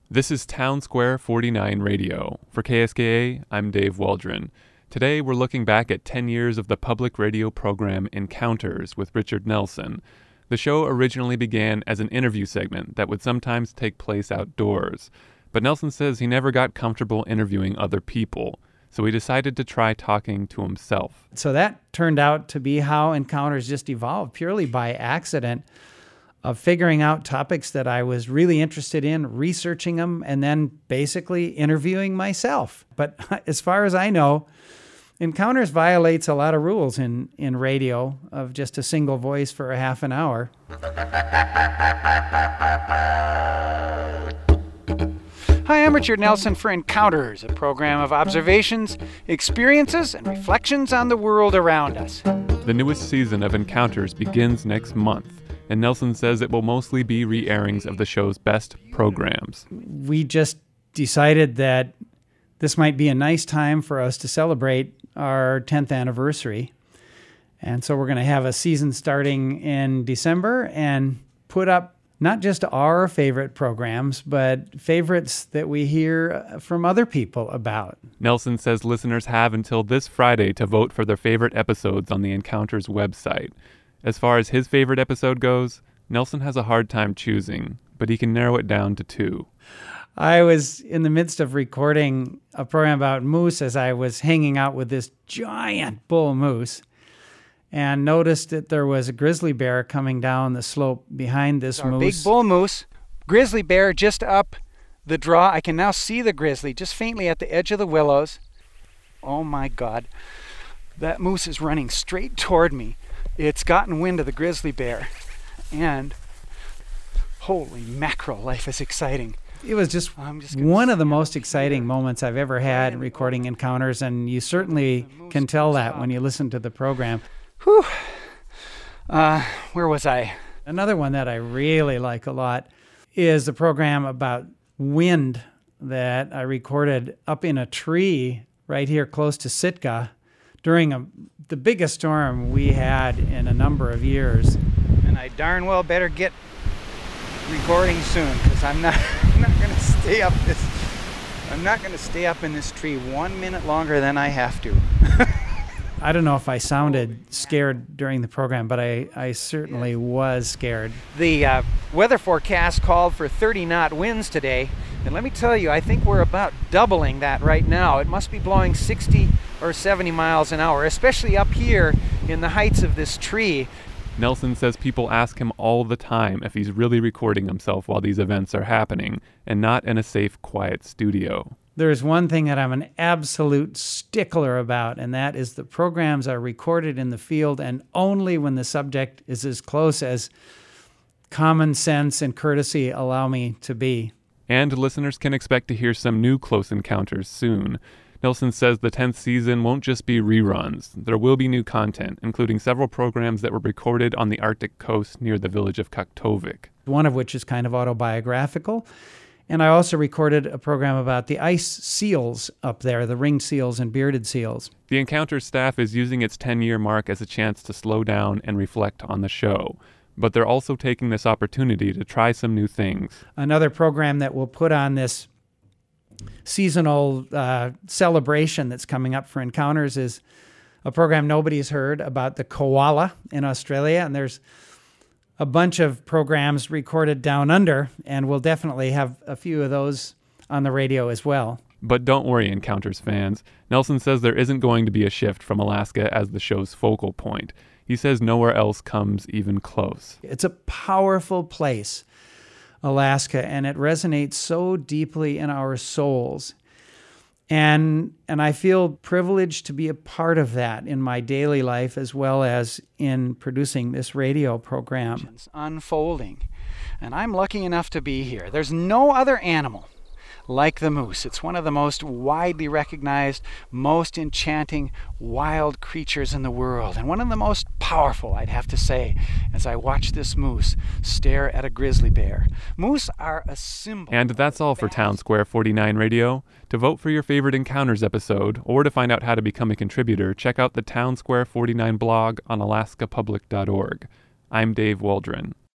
This is Town Square 49 Radio. For KSKA, I'm Dave Waldron. Today we're looking back at 10 years of the public radio program Encounters with Richard Nelson. The show originally began as an interview segment that would sometimes take place outdoors. But Nelson says he never got comfortable interviewing other people, so he decided to try talking to himself. So that turned out to be how Encounters just evolved, purely by accident, of figuring out topics that I was really interested in, researching them, and then basically interviewing myself. But as far as I know, Encounters violates a lot of rules in radio of just a single voice for a half an hour. Hi, I'm Richard Nelson for Encounters, a program of observations, experiences, and reflections on the world around us. The newest season of Encounters begins next month, and Nelson says it will mostly be re-airings of the show's best programs. We just decided that this might be a nice time for us to celebrate our 10th anniversary. And so we're going to have a season starting in December and put up not just our favorite programs, but favorites that we hear from other people about. Nelson says listeners have until this Friday to vote for their favorite episodes on the Encounters website. As far as his favorite episode goes, Nelson has a hard time choosing, but he can narrow it down to two. I was in the midst of recording a program about moose as I was hanging out with this giant bull moose and noticed that there was a grizzly bear coming down the slope behind this moose. Our big bull moose, grizzly bear just up the draw. I can now see the grizzly just faintly at the edge of the willows. Oh my God, that moose is running straight toward me. It's gotten wind of the grizzly bear, and holy mackerel, life is exciting. It was just one of the most exciting moments I've ever had recording Encounters, and you certainly can tell that when you listen to the program. Whew. Where was I? Another one that I really like a lot is the program about wind that I recorded up in a tree right here close to Sitka during the biggest storm we had in a number of years. And I darn well better get recording soon, because I'm not going to stay up in this tree 1 minute longer than I have to. I don't know if I sounded scared during the program, but I certainly was scared. The weather forecast called for 30-knot winds today, and let me tell you, I think we're about doubling that right now. It must be blowing 60 or 70 miles an hour, especially up here in the heights of this tree. Nelson says people ask him all the time if he's really recording himself while these events are happening, and not in a safe, quiet studio. There's one thing that I'm an absolute stickler about, and that is the programs are recorded in the field and only when the subject is as close as common sense and courtesy allow me to be. And listeners can expect to hear some new Close Encounters soon. Nelson says the 10th season won't just be reruns. There will be new content, including several programs that were recorded on the Arctic coast near the village of Kaktovik. One of which is kind of autobiographical. And I also recorded a program about the ice seals up there, the ringed seals and bearded seals. The Encounters staff is using its 10-year mark as a chance to slow down and reflect on the show. But they're also taking this opportunity to try some new things. Another program that we'll put on this seasonal celebration that's coming up for Encounters is a program nobody's heard about the koala in Australia. And there's a bunch of programs recorded down under, and we'll definitely have a few of those on the radio as well. But don't worry, Encounters fans. Nelson says there isn't going to be a shift from Alaska as the show's focal point. He says nowhere else comes even close. It's a powerful place, Alaska, and it resonates so deeply in our souls. And I feel privileged to be a part of that in my daily life as well as in producing this radio program. It's unfolding, and I'm lucky enough to be here. There's no other animal like the moose. It's one of the most widely recognized, most enchanting wild creatures in the world, and one of the most powerful, I'd have to say, as I watch this moose stare at a grizzly bear. Moose are a symbol. And that's all for Town Square 49 Radio. To vote for your favorite Encounters episode, or to find out how to become a contributor, check out the Town Square 49 blog on alaskapublic.org. I'm Dave Waldron.